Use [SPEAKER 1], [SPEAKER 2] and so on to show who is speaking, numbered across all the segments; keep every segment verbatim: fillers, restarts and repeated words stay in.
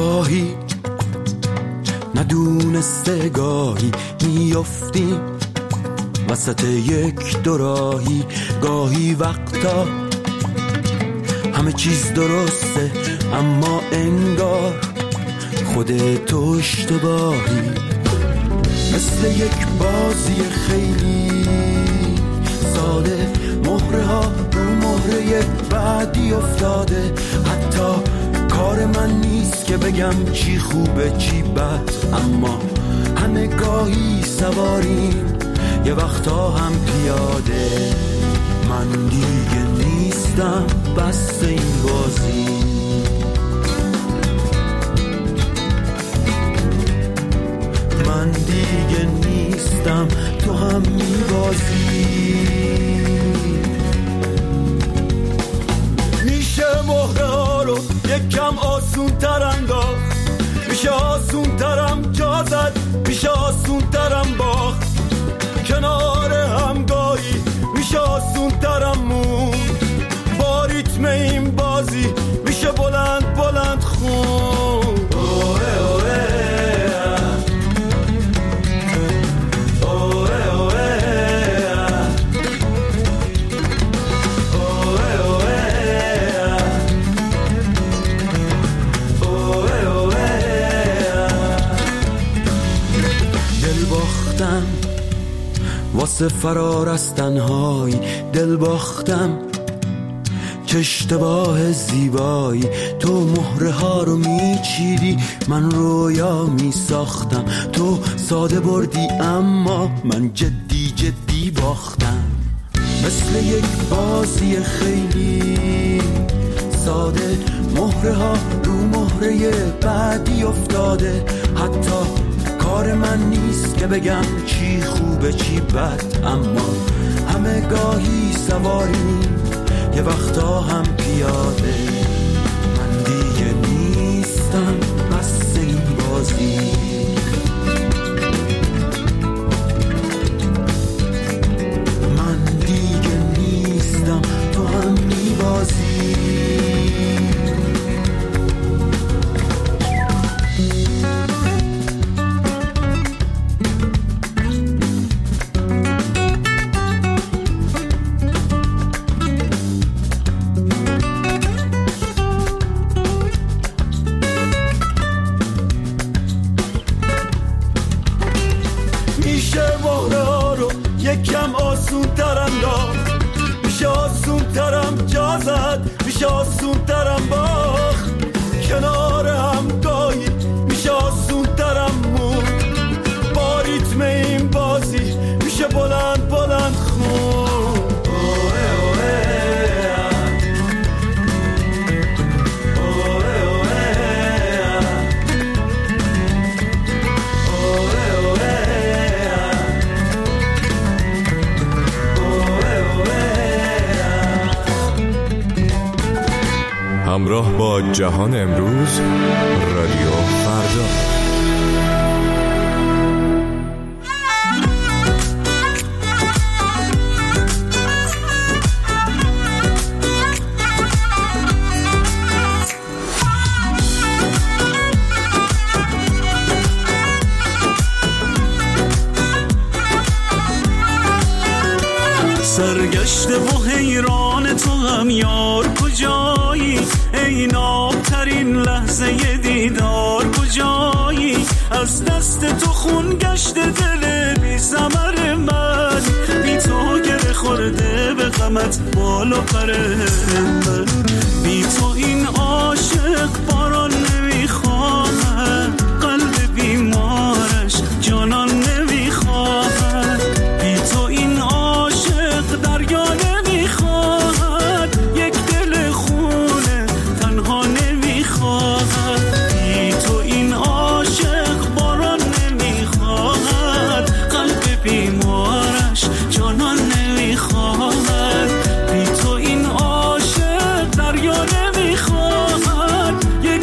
[SPEAKER 1] گاهی ندونسته گاهی میافتیم وسط یک دوراهی، گاهی وقتا همه چیز درسته اما انگار خودتو اشتباهی، مثل یک بازی خیلی ساده، مهره ها رو مهره بعدی افتاده، حتی کار من نیست که بگم چی خوبه چی بد، اما همه گاهی سواریم یه وقتا هم پیاده. من دیگه نیستم بس این بازی، من دیگه نیستم تو هم میبازی. میشه مهره ها رو یکم آسون تر انداخت، میشه آسون ترم جا زد، میشه آسون ترم باخت، کنار همگاهی میشه آسون ترم مون، با ریتم این بازی میشه بلند بلند خون. اوه اوه واسه فرار از تنهایی، دل باختم چه اشتباه زیبایی، تو مهره ها رو میچیدی من رویا میساختم، تو ساده بردی اما من جدی جدی باختم، مثل یک بازی خیلی ساده، مهره ها رو مهره بعدی افتاده، حتی کار من نیست که بگم چی خوبه چی بد، اما همه گاهی سواریم یه وقتا هم پیاده. من دیگه نیستم بس این بازی، من دیگه نیستم تو هم میبازی. یکم آسون ترم داد، میشه آسون ترم جا زد، میشه آسون ترم باخت، کنار همگاهی میشه آسون ترم مون، با ریتم این بازی میشه بلند بلند خون.
[SPEAKER 2] همراه با جهان امروز، رادیو فردا.
[SPEAKER 3] سرگشته و حیران تو هم یار کجایی، ای نابترین لحظه دیدار کجایی، از دست تو خون گشته دل بی ثمر من، بی تو گره خورده به غمت بال و پر من، بی تو این عاشق باران نمیخواهد، قلب بیمارش جانان نمیخواهد، بی تو این عاشق دریا نمیخواهد، یک دل خونه تنها نمیخواهد، بی تو این عاشق باران نمیخواهد، قلب بیمارش جانان نمیخواهد، بی تو این عاشق دریا نمیخواهد، یک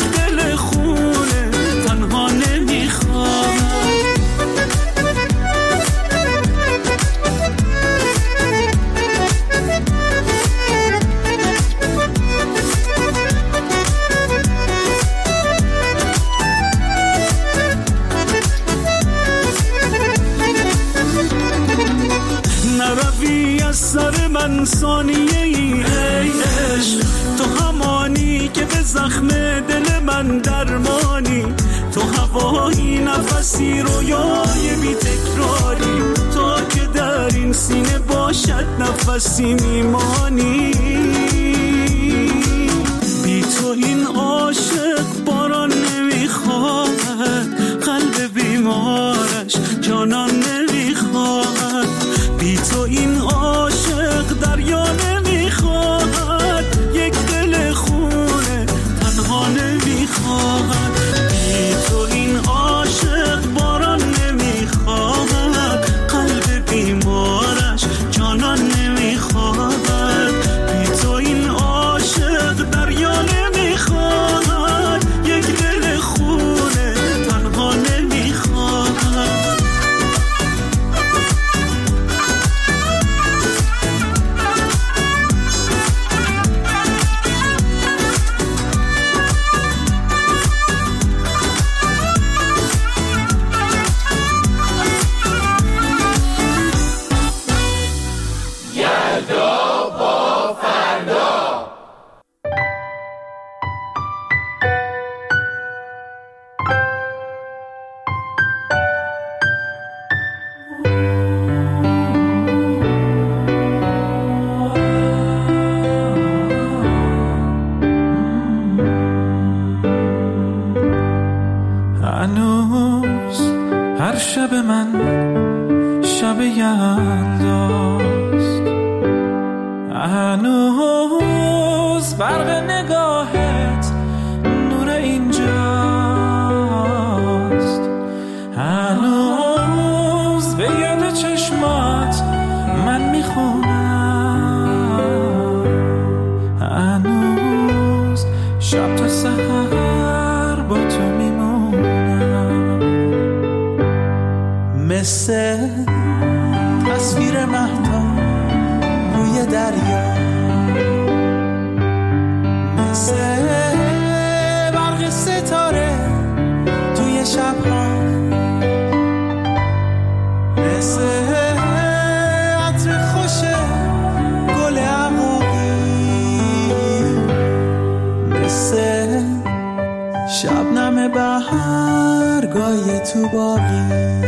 [SPEAKER 3] من ثانیه ای. ای عشق تو همانی که به زخم دل من درمانی، تو هوایی نفسی رویای بی تکراری، تا که در این سینه باشد نفسی میمانی. بی تو این عاشق باران نمیخواهد، قلب بیمارش جانان نمیخواهد. بی تو این عاشق دریا نمیخواهد، یک دل خونه تنها نمیخواهد. بی تو این عاشق باران نمیخواهد، قلب بیمارش جانان نمیخواهد. بی تو این عاشق دریا نمیخواهد، یک دل خونه تنها نمیخواهد.
[SPEAKER 4] هنوز هر شب من شب یلداست، هنوز برق نگاهت نور اینجاست، هنوز به یاد چشمات من میخونم، هنوز شب تا سحر با تو میمونم. مثل تصویر مهتاب روی دریا، مثل برق ستاره توی شبها، مثل عطر خوش گل عقاقی، مثل شبنم بهرگاه تو باغی.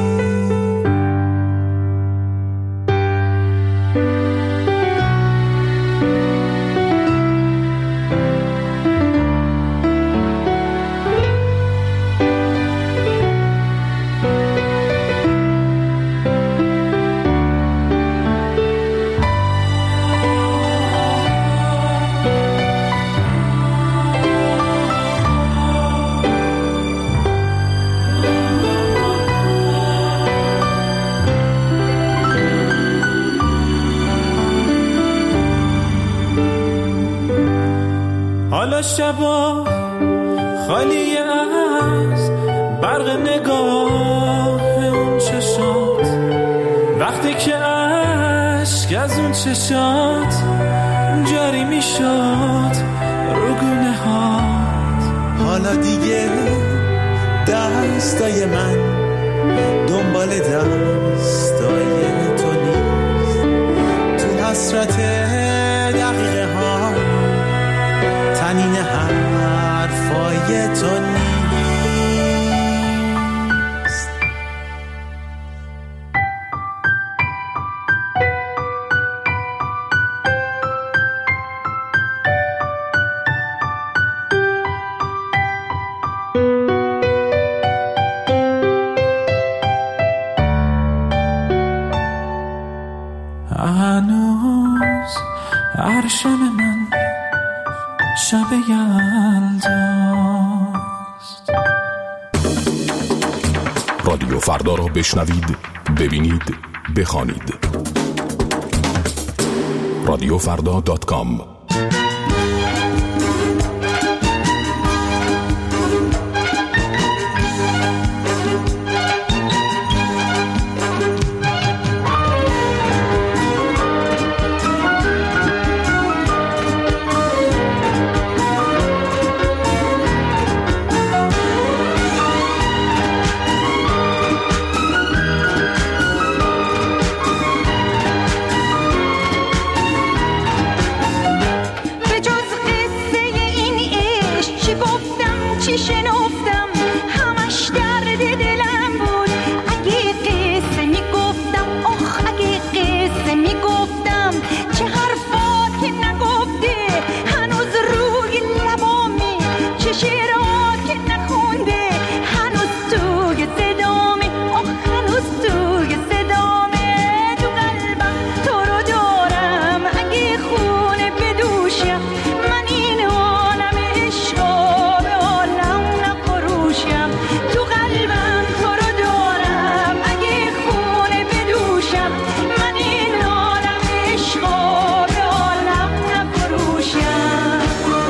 [SPEAKER 4] حالا شبا خالی از برق نگاه اون چشات، وقتی که عشق از اون چشات جاری میشد رو گونه هات. حالا دیگه دستای من دنبال دستای تو نیست، تو حسرت دقیقه ها تنین حرفای تو نیست. هنوز هر شب من شب یلداست.
[SPEAKER 2] رادیو فردا را بشنوید، ببینید، بخوانید. رادیو فردا دات کام.
[SPEAKER 5] میگفتم همش درد دلم بود. اگه قصه میگفتم آخ اگه قصه میگفتم چه حرفات که نگفته هنوز روی لبامه، چه شعرات که نخونده هنوز توی صدامه، آخ هنوز توی صدامه. تو قلبم تو رو دارم اگه خونه بدوشم من این عالم عشقا به عالم نفروشم. تو قلبم تو رو دارم اگه خونه بدوشم من این عالم عشقا به عالم نفروشم.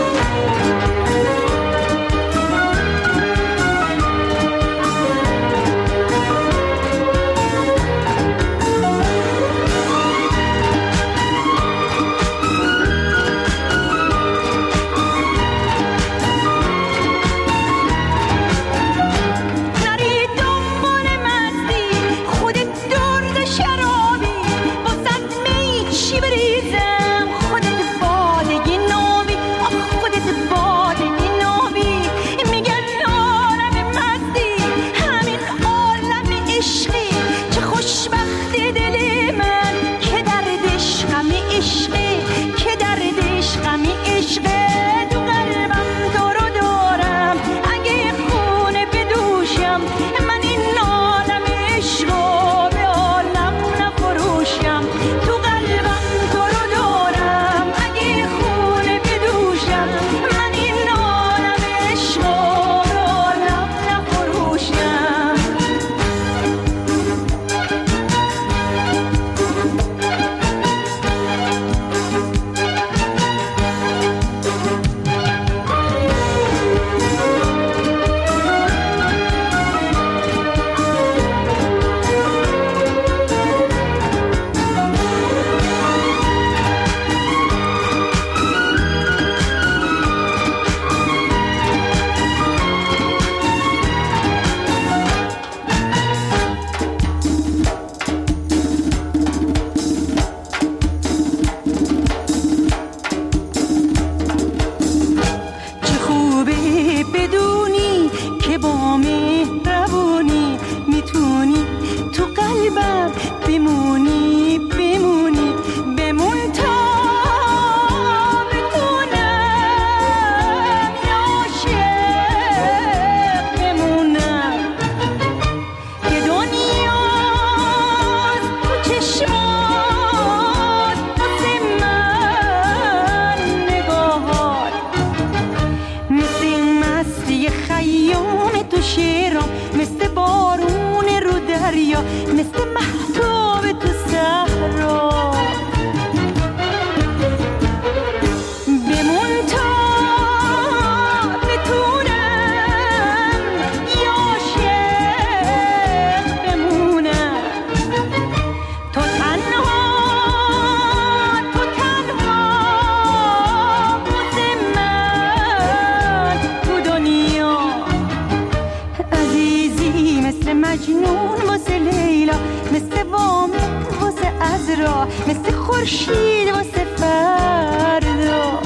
[SPEAKER 5] نری دنبال مستی خودت درد شرابی واسد می چی بریزم خودت بادگی نابی، آخ خودت بادگی نابی. میگن عالم مستی همین عالم عشقی، چه خوشبخت دل من که دردش غم عشقی، که دردش غم عشقه. تو قلبم تو رو دارم اگه خونه بدوشم من این عالم عشقا به عالم نفروشم. تو قلبم تو رو دارم اگه خونه بدوشم من این عالم عشقا به عالم نفروشم. چه خوبه بدونی که با مهربونی میتونی تو قلبم بمونی بمونی بمون تا بتونم عاشق بمونم. که دنیاست تو چشمات واسه من نگاهات، مثل مستی خیام تو شعرام، مثل بارون رو دریا، مثل مهتاب تو صحرا. بمون تا بتونم عاشق بمونم. تو تنها تو تنها واسه من تو دنیا عزیزی، مثل مجنون واسه لیلا، مثل وامق واسه عذرا، مثل خورشید واسه فردا.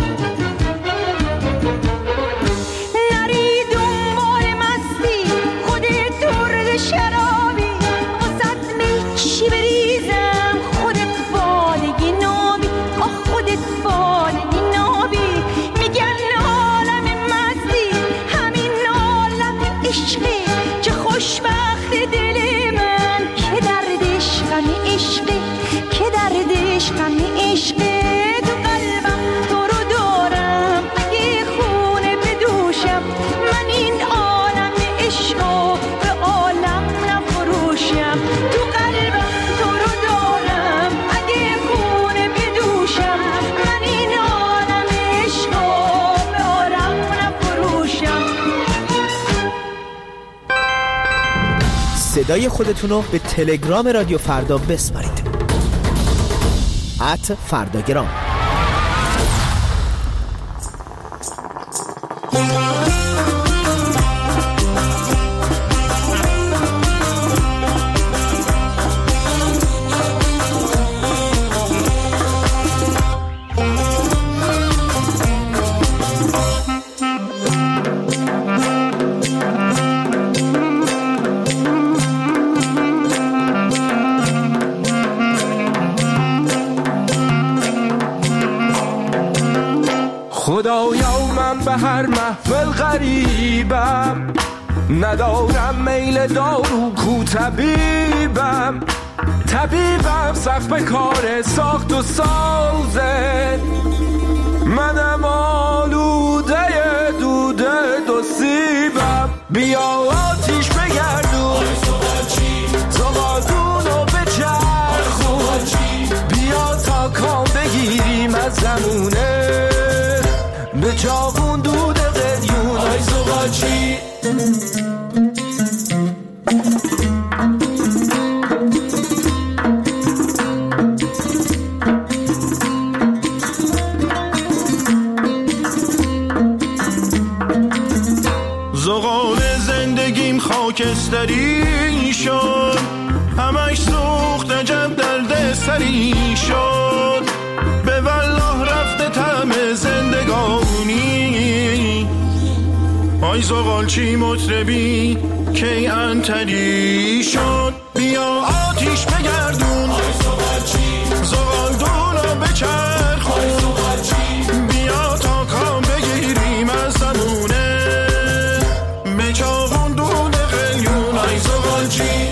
[SPEAKER 5] نری دنبال مستی خودت درد شرابی واسد می چی بریزم خودت بادگی نابی، آخ خودت بادگی نابی. میگن عالم مستی همین عالم عشقی، چه خوشبخت دل من که دردش غم عشقی، که دردش غم عشقی. تو قلبم تو رو دارم اگه خونه بدوشم من این عالم عشقا به عالم نفروشم. تو قلبم تو رو دارم اگه خونه بدوشم من این عالم عشقا به عالم نفروشم.
[SPEAKER 6] صدای خودتون رو به تلگرام رادیو فردا بسپارید. ات فرداگرام.
[SPEAKER 7] هر محفل غریبم، ندارم میل دارو کو طبیبم، طبیبم سخت به کار ساخت و سازه، منم آلوده دوده دو سیبم. بیا آتیش بگردون زغالدونو بچرخون، بیا تا کام بگیریم از زمونه، به چاقون دود قلیون. آی زغالچی
[SPEAKER 3] زغال زندگیم خاکستری شد، همش سوخت عجب درد سری شد، به والله رفته طعم زندگانی. آی زغالچی مطربی کی انتری شد، بیا آتیش بگردون زغالدونو بچرخون، بیا تا کام بگیریم از زمونه، به چاقون دود قلیون. آی زغالچی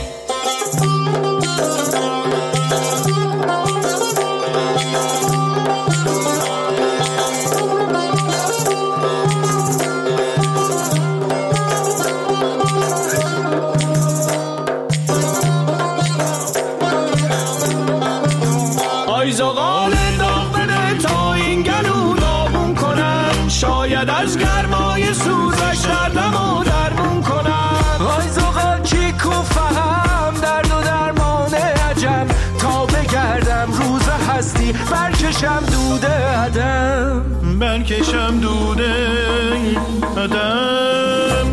[SPEAKER 3] از گرمای سوزش دردمو درمون کنم.
[SPEAKER 7] آی زغالچی کو فهم درد و درمان عجم، تا بگردم روز هستی برکشم دوده عدم،
[SPEAKER 3] برکشم دوده عدم.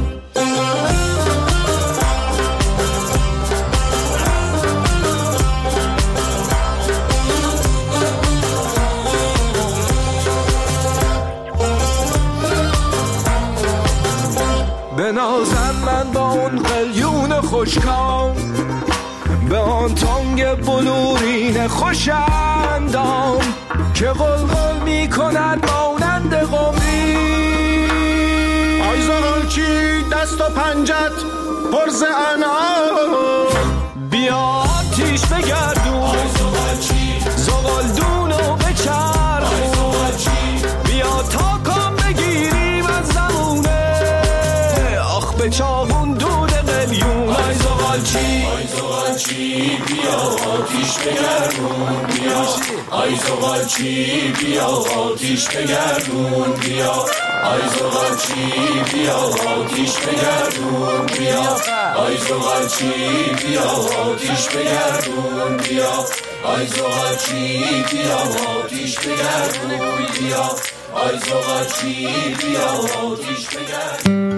[SPEAKER 7] بنازم من با اون قلیون خوشکام، به آن تانگ بلورین خوشندام، که قلقل می کند مانند قمری.
[SPEAKER 3] آی زغالچی دست و پنجت پرز انعام،
[SPEAKER 7] بیا آتیش بگردون زغالدونو بچرخون، بیا تا کام بگیریم از زمونه، آخ به چاقون دود قلیون. آی زغالچی
[SPEAKER 1] آی زغالچی بیا آتیش بگردون بیا، آی زغالچی بیا آتیش بگردون بیا، آی زغالچی بیا آتیش بگردون بیا، آی زغالچی بیا آتیش بگردون بیا، آی زغالچی بیا آتیش بگردون بیا، آی زغالچی بیا آتیش بگردون.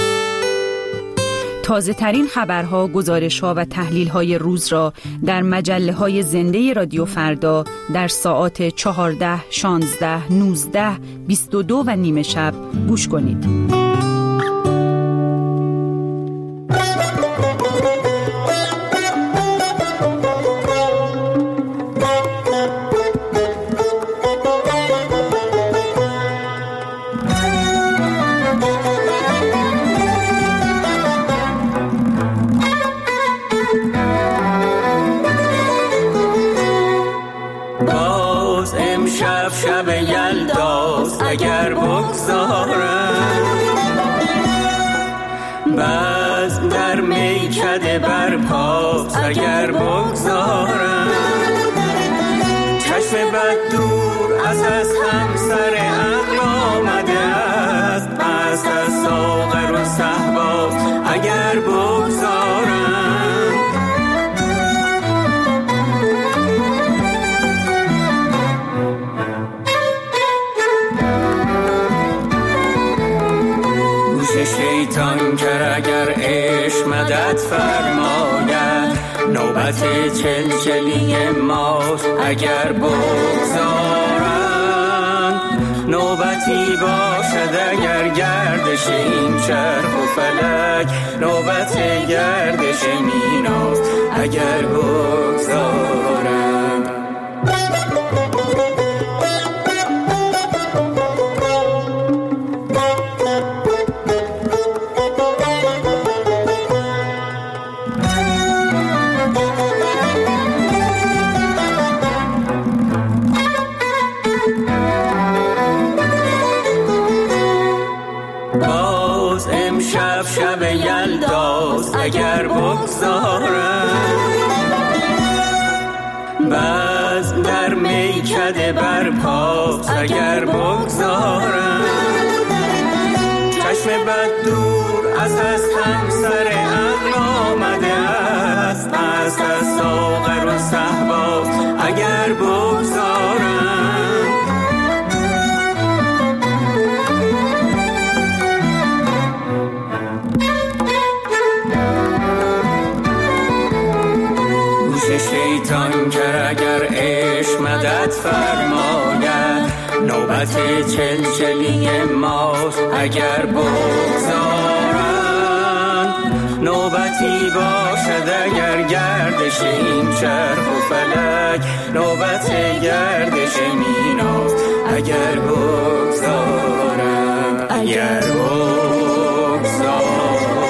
[SPEAKER 8] تازه ترین خبرها، گزارش‌ها و تحلیل‌های روز را در مجله‌های زنده رادیو فردا در ساعات چهارده، شانزده، نوزده، بیست و دو و نیمه شب گوش کنید.
[SPEAKER 3] شب یلداز اگر بگذارم، بزم در میکده برپاس اگر بگذارم، چشم بد دور از از همسر عقل آمده است، از از ساغر و صحباز اگر بگذارم. شیطان گر اگر عشق مدد فرماید، نوبت چلچلی ماست اگر بگذارند، نوبتی باشد اگر گردش این چرخ و فلک، نوبت گردش میناست اگر بگذارند. خداست اگر بگذارم، بزم در میکده برپاست اگر بگذارم. چشم بد دور از دستم سر عقل آمده است، از دست ساغر و صحبا اگر بگذارم. شیطان گر اگر عشق مدد فرماید، نوبت چلچلی ماست اگر بگذارن. نوبتی باشد اگر گردش این چرخ و فلک، نوبت گردش میناست اگر بگذارن، اگر بگذارن.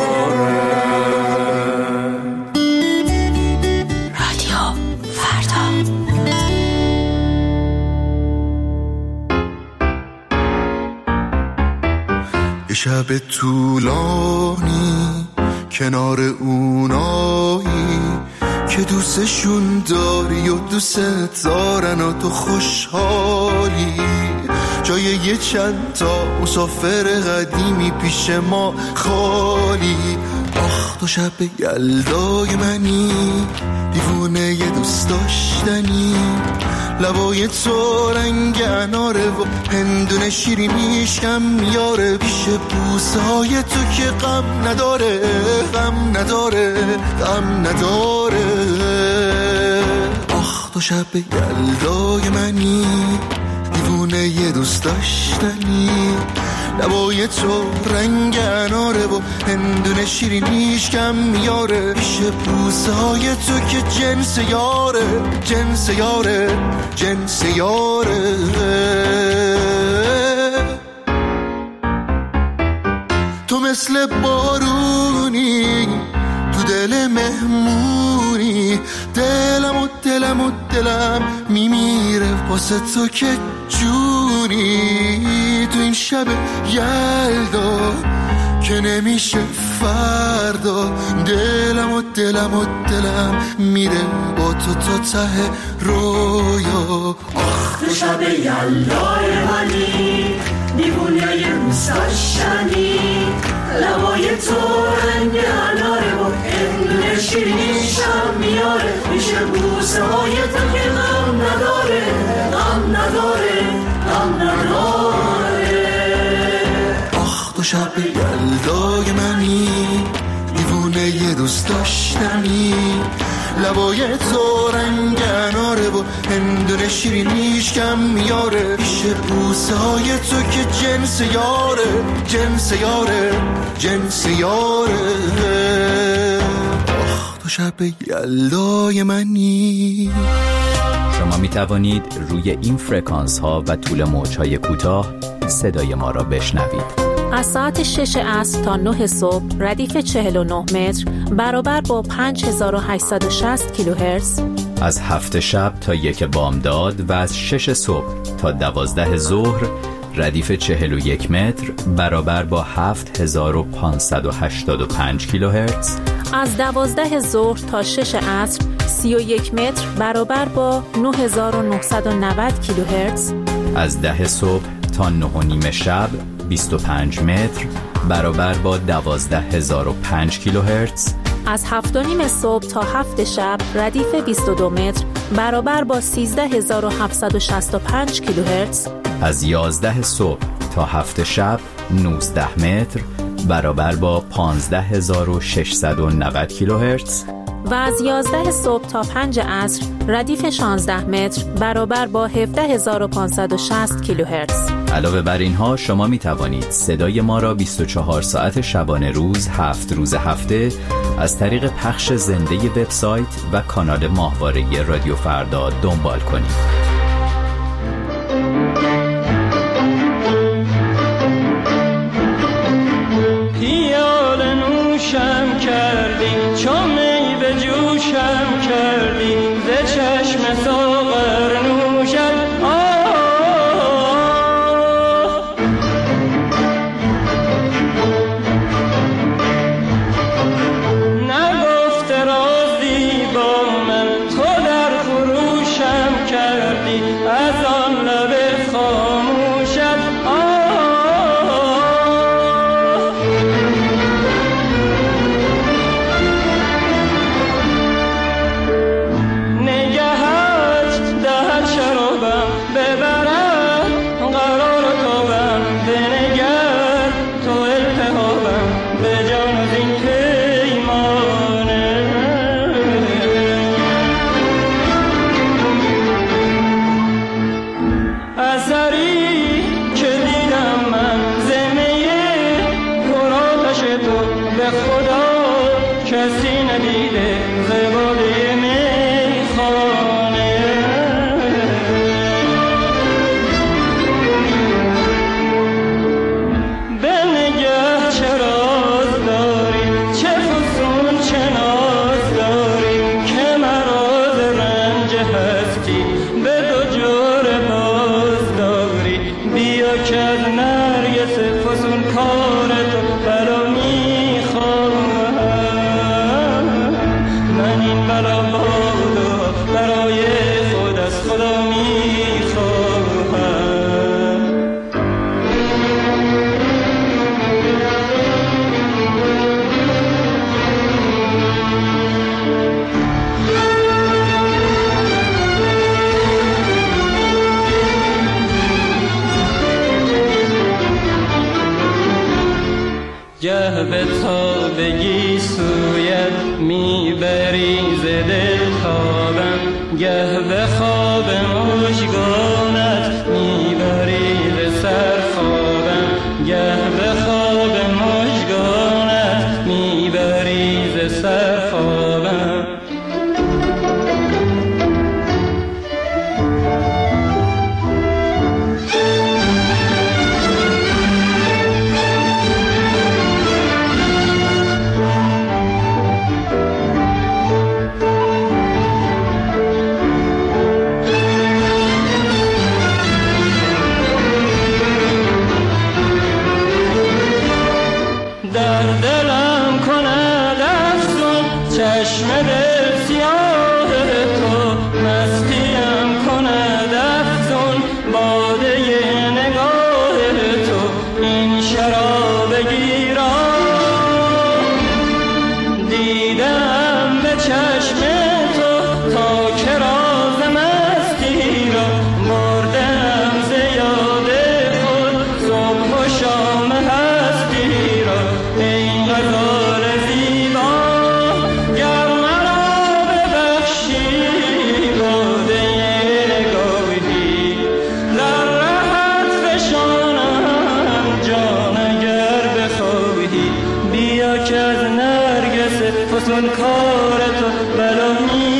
[SPEAKER 9] شب طولانی کنار اونایی که دوستشون داری و دوست دارن و تو خوشحالی، جای یه چند تا مسافر قدیمی پیش ما خالی. آخ تو شب یلدای منی، دیوونه یه دوست داشتنی، لبای تو رنگ اناره و هندونه شیرینیش کم میاره، پیش بوسهای تو که غم نداره، غم نداره، غم نداره. آخ تو شب یلدای منی، دیوونه یه دوست داشتنی، لبای تو رنگ اناره و هندونه شیرینیش کم میاره، پیش بوسهای تو که جنس یاره، جنس یاره، جنس یاره. تو مثل بارونی تو دل مهمونی، دلم و دلم و دلم میمیره واسه تو که جونی. تو این شب یلدا که نمیشه فردا، دلم و دلم و دلم میره با تو تا ته رویا.
[SPEAKER 3] آخ تو شب یلدای منی، دیوونه یه دوست داشتنی، لبای تو رنگ اناره و هندونه شیرینیشم میاره، میشه بوسه های تو که غم نداره، غم نداره، غم نداره.
[SPEAKER 9] آخ تو شب یلدای منی، دیوونه یه دوست داشتنی، لبای تو رنگ اناره و هندونه شیرینیش کم میاره، پیش بوسه های تو که جنس یاره، جنس یاره، جنس یاره. آخ تو شب یلدای منی.
[SPEAKER 10] شما می توانید روی این فرکانس ها و طول موج های کوتاه صدای ما را بشنوید.
[SPEAKER 11] از ساعت شش عصر تا نه صبح ردیف چهل و نه متر برابر با پنج هزار و هشتصد و شصت کیلوهرتز.
[SPEAKER 10] از هفت شب تا یک بامداد و از شش صبح تا دوازده ظهر ردیف چهل و یک متر برابر با هفت هزار و پانصد و هشتاد و پنج کیلوهرتز.
[SPEAKER 11] از دوازده ظهر تا شش عصر سی و یک متر برابر با نه هزار و نهصد و نود کیلوهرتز.
[SPEAKER 10] از ده صبح تا نه و نیم شب بیست و پنج متر برابر با دوازده هزار و پنج کیلوهرتز.
[SPEAKER 11] از هفت و نیم صبح تا هفت شب ردیف بیست و دو متر برابر با سیزده هزار و هفتصد و شصت و پنج کیلوهرتز.
[SPEAKER 10] از یازده صبح تا هفت شب نوزده متر برابر با پانزده هزار و ششصد و نود کیلوهرتز.
[SPEAKER 11] و از یازده صبح تا پنج عصر ردیف شانزده متر برابر با هفده هزار و پانصد و شصت کیلوهرتز.
[SPEAKER 10] علاوه بر اینها شما می توانید صدای ما را بیست و چهار ساعت شبانه روز هفت روز هفته از طریق پخش زنده وبسایت و کانال ماهواره رادیو فردا دنبال کنید.
[SPEAKER 3] پیاله نوشم کردی، چون می به جوشم کردی، ز چشم ساغر نوشم.
[SPEAKER 12] کسی ندیده زباده میخانه به نگه چه راز داری چه فسون چه ناز داری که مراز رنج هستی به دو جور باز داری بیا که از نرگس فسون کار تو بلا میخواهم من این بلا بادو برای خود از خدا میخواهم گه به تابگی سویت میبری ز دل خوابم گه به خواب مژگانت میبری ز سر خوابم گه به خواب مژگانت میبری ز سر خوابم در دلم کند افسون چشم دل سیاه تو مستیم کند افسون باده نگاه تو این شراب گیران دیدم به چشم تو تا که راز مستی را بردم ز یاد خود صبح و شام هستی را ای غزال زیبا گر مرا ببخشی باده نگاهی در رهت فشانم جان اگر بخواهی بیا که از نرگس فسون کار تو بلا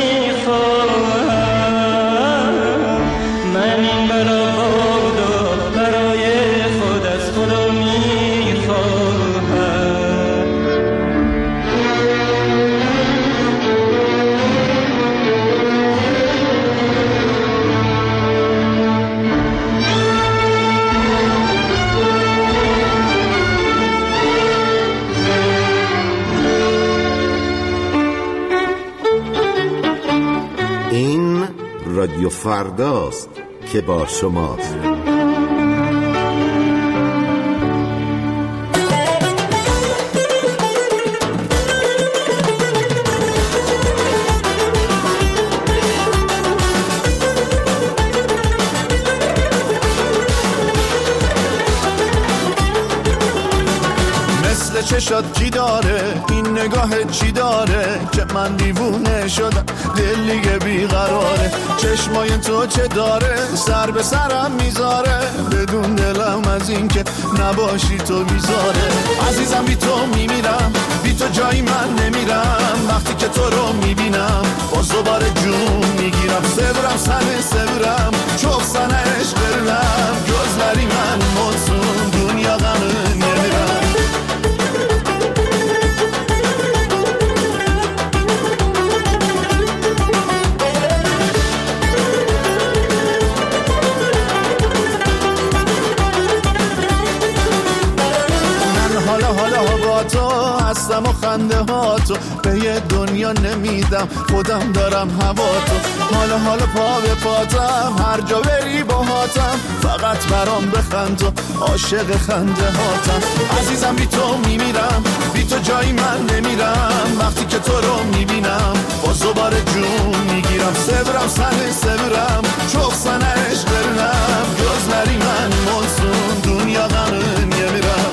[SPEAKER 12] میخواهم من این بلا بادو برای خود از خدا میخواهم
[SPEAKER 13] این رادیو فرداست که با شماست.
[SPEAKER 9] مثل چشات کی داره این نگاه چی داره که من دیوونه شدم دل دیگه بیقراره چشمای تو چه داره سر به سرم میذاره بدون دلم از این که نباشی تو بیزاره عزیزم بی تو میمیرم بی تو جایی من نمیرم وقتی که تو رو میبینم باز دوباره جون میگیرم سبرم سنه سبرم چوب سنه عشق برلم گذری من موزون دنیا غمه نمیرم تو هستم و خنده ها تو به یه دنیا نمیدم خودم دارم هوا تو حالا حالا پا به پاتم هر جا بری با هاتم فقط برام بخند تو عاشق خنده هاتم عزیزم بی تو میمیرم بی تو جایی من نمیرم وقتی که تو رو میبینم باز دوباره جون میگیرم سبرم سنه سبرم چوب سنه عشق برنم جز نری من موزون دنیا غمه نمیرم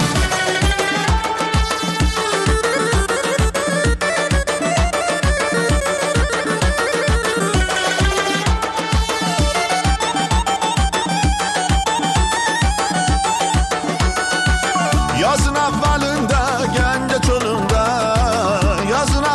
[SPEAKER 9] Yazın avvalında, kendi çolunda Yazın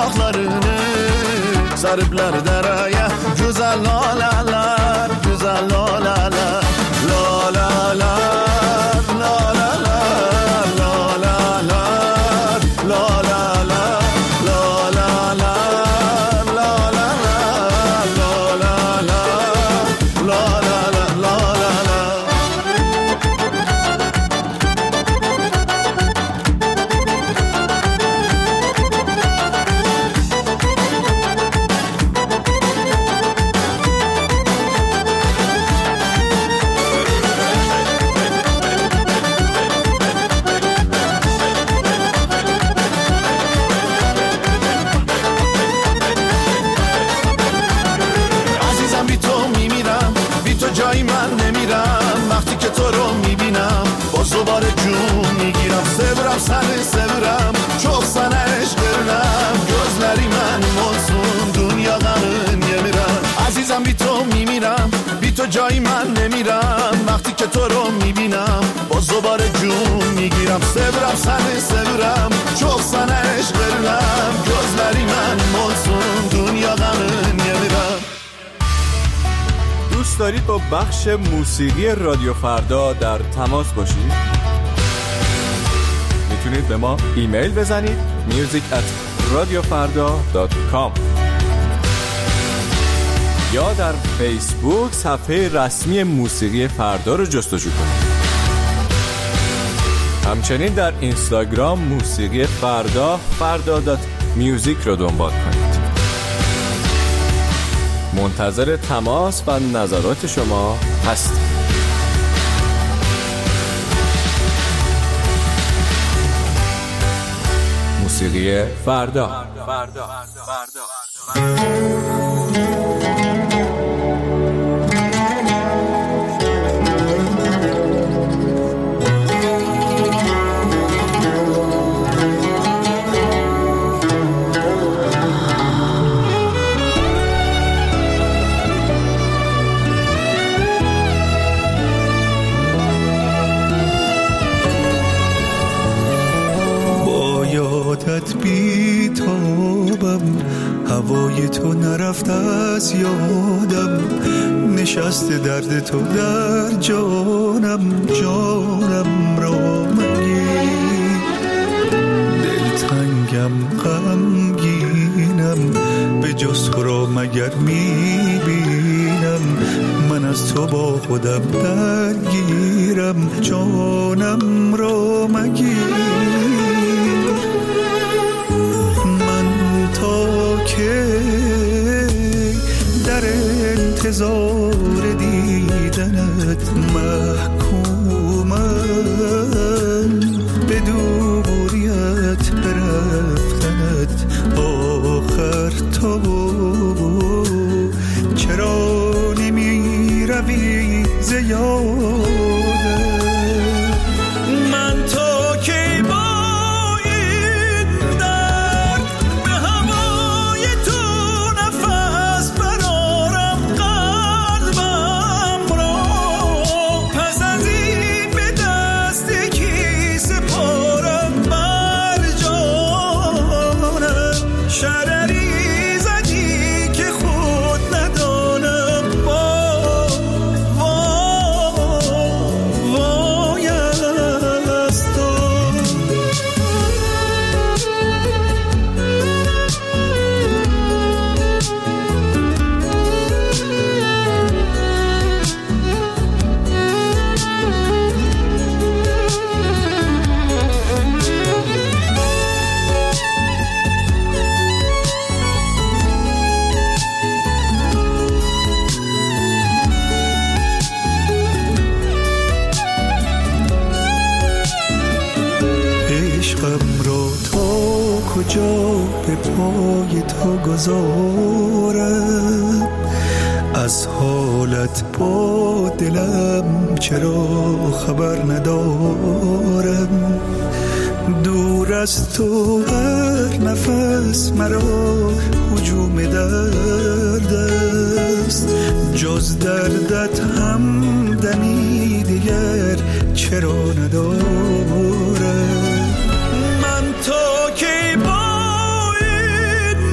[SPEAKER 9] ayaklarını, sarıplar deraya, güzel lalalar, güzel lalalar, lalalar, lalalar, lalalar, lalalar, lalalar, lalalar, lalalar, lalalar, lalalar. جای من نمیرم وقتی که تو رو میبینم باز دوباره جون میگیرم سبرم سن سبرم çok sana eşkırlam gözleri من olsun dünya غمın yemirem عزیزم بی تو میمیرم بی تو جای من نمیرم وقتی که تو رو میبینم باز دوباره جون میگیرم سبرم سن سبرم çok sana eşkırlam gözleri من olsun dünya غمın yemirem.
[SPEAKER 14] دوست دارید با بخش موسیقی رادیو فردا در تماس باشید؟ میتونید به ما ایمیل بزنید music at radiofarda dot com یا در فیسبوک صفحه رسمی موسیقی فردا رو جستجو کنید. همچنین در اینستاگرام موسیقی فردا فردا دات میوزیک رو دنبال کنید. منتظر تماس و نظرات شما هستیم. موسیقی فردا. فردا.
[SPEAKER 15] بی تابم هوای تو نرفت از یادم نشست درد تو در جانم جانم را مگیر دلتنگم غمگینم به جز تو را مگر میبینم من از تو با خودم درگیرم جانم را مگیر که در انتظار دیدنت محکومم به دوریت برفتنت آخر تو چرا نمی روی ز یادم من تا که با به پای تو گذارم از حالت با دلم چرا خبر ندارم دور از تو هر نفس مرا هجوم درد است جز دردت هم دمی دیگر چرا ندارم من تا که با این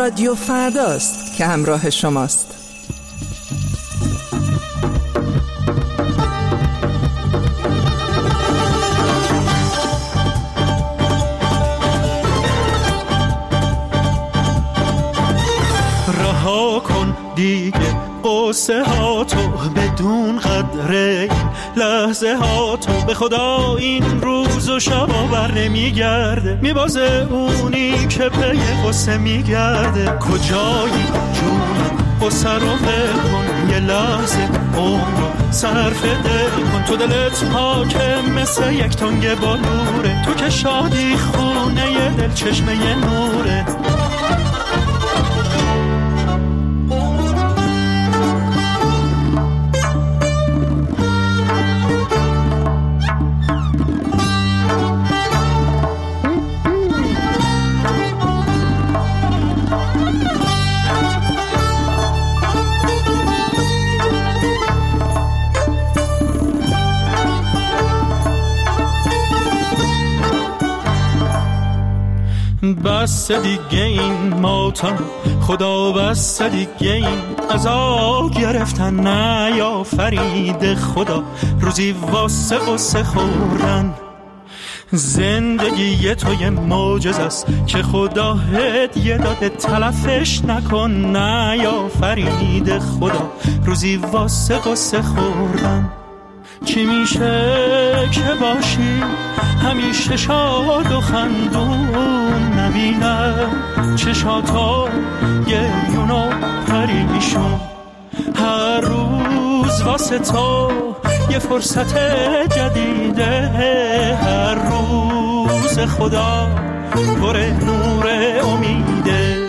[SPEAKER 16] رادیو فرداست که همراه شماست.
[SPEAKER 3] رها کن دیگه قصه ها تو، بدون قدر لحظه ها تو. به خدا این روز و شبا بر نمیگرده، میبازه اونی که پی قصه میگرده. کجایی جونم قصه رو بکن، یه لحظه عمر صرف دل کن. تو دلت پاکه مثل یک تنگ بالوره، تو که شادی خونه ی دل چشمه ی نوره. بس دیگه این ماتم خدا، بس دیگه این عذاب گرفتن. نه یا فرید خدا روزی واسه قصه خوردن. زندگی تو یه معجزه است که خدا هدیه داده، تلفش نکن. نه یا فرید خدا روزی واسه قصه خوردن. چی میشه که باشی همیشه شاد و خندون، نبینم چشاتا گریون و پریشون. هر روز واسه تو یه فرصت جدیده، هر روز خدا پر نور امیده.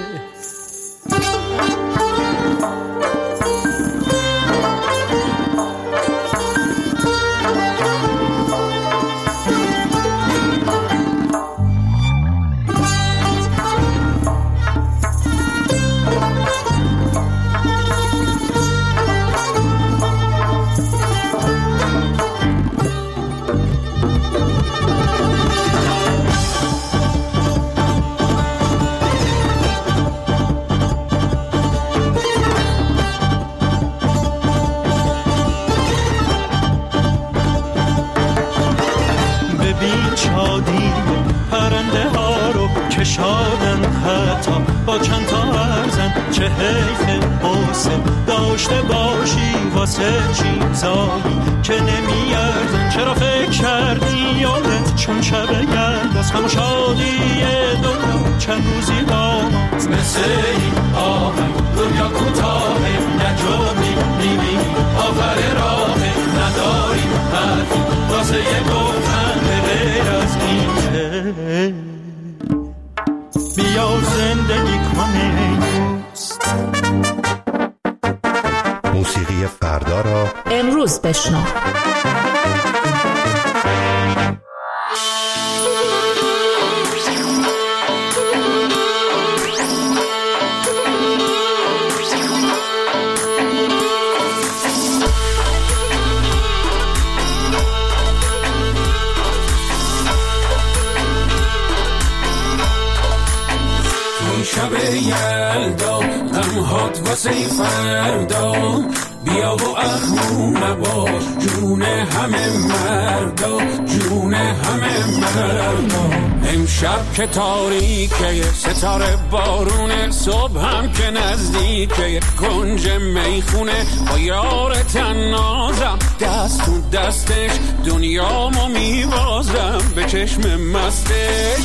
[SPEAKER 3] شادن حتی با چند تا ارزن، چه حیف قصه داشته باشی واسه چیزایی که نمیارزن. چرا فکر کردی یادت چون شب یلداز، همه شادی دنیا چند روزی داماد. مثل این آهنگ دنیا کوتاهه، نجومی نیمی آخر راهه. نداری حرفی واسه یه گفتن غیر از اینه. بیا زندگی کنه دوست.
[SPEAKER 17] موسیقی فردا را
[SPEAKER 11] امروز بشنو.
[SPEAKER 18] شب یلدا غمهات واسه فردا، بیا و اخمو نباش جون همه مردا، جون همه مردا. امشب که تاریکه ستاره بارونه، صبح هم که نزدیکه کنج میخونه. با یار تنازم دست تو دستش، دنیامو میبازم به چشم مستش.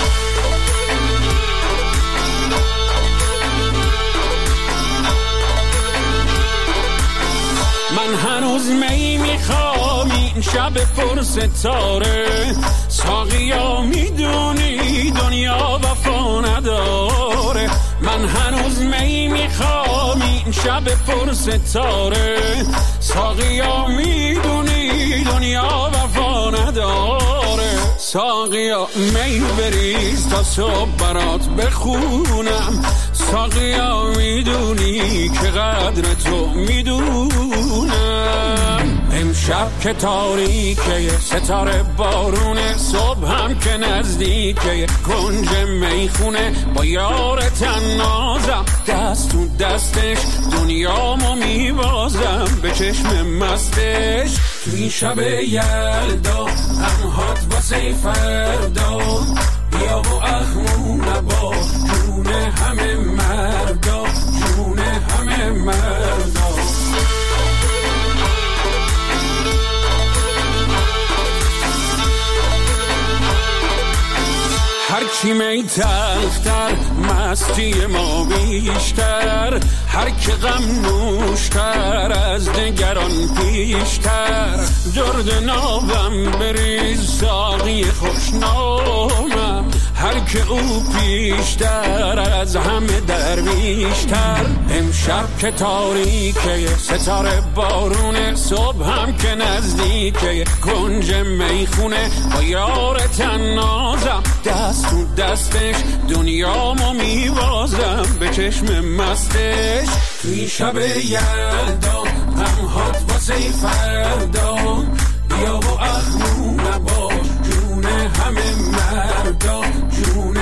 [SPEAKER 18] من هنوز می میخوام این شب پر ستاره، ساقیا میدونی دنیا وفا نداره. من هنوز می میخوام این شب پر ستاره، ساقیا میدونی دنیا وفا نداره. ساقیا می بریز تا صبح برات بخونم. ساقیا میدونی که قدر تو میدونم. امشب که تاریکه ستاره بارونه، صبح هم که نزدیکه کنج میخونه. با یار تنازم دست تو دستش دنیامو میبازم به چشم مستش. توی شب یلدا غمهات واسه فردا، بیا و اخمون نبا جون همه مردا، جون همه مردا. هرچی می تلختر مستی ما بیشتر، هر که غم نوشتر از دگران پیشتر. درد نابم بریز ساقی خوشنامم، هر که او پیشتر از همه درویشتر. امشب که تاریکه ستاره بارونه، صبح هم که نزدیکه کنج میخونه. با یار تنازم دست تو دستش دنیامو میبازم به چشم مستش. توی شب یلدا غمهات واسه فردا، بیا و اخمون نباش جون همه مردا، جون